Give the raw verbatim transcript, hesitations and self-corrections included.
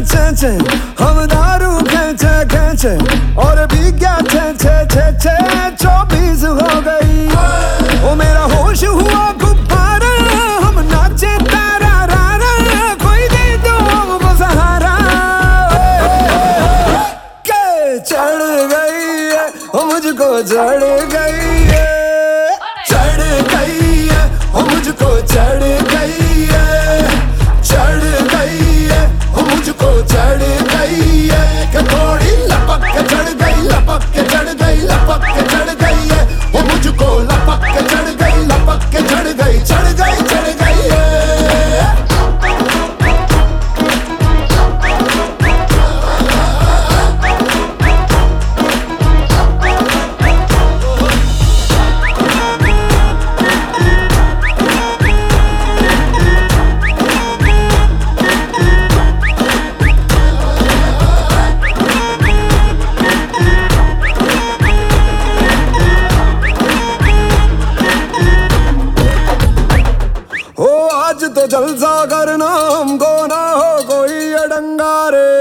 चे चे हम दारू खेचे खेचे और भी क्या चे चे चे चे चौबीस हो गई। ओ मेरा होश हुआ गुब्बारा हम नाचे तारा रारा कोई दे दो हमको सहारा। के चढ़ गई है ओ मुझको चढ़ गई है चढ़ गई है ओ मुझको चढ़ गई है चढ़ गई है ओ मुझको चढ़ गई है कि थोड़ी लपक के चढ़ गई लपक के चढ़ गई लपक के चढ़ गई है ओ मुझको लपक के चढ़ गई लपक के चढ़ गई चढ़ गई चढ़ गई है। आज तो जलसा करना हमको ना हो कोई अडंगा रे।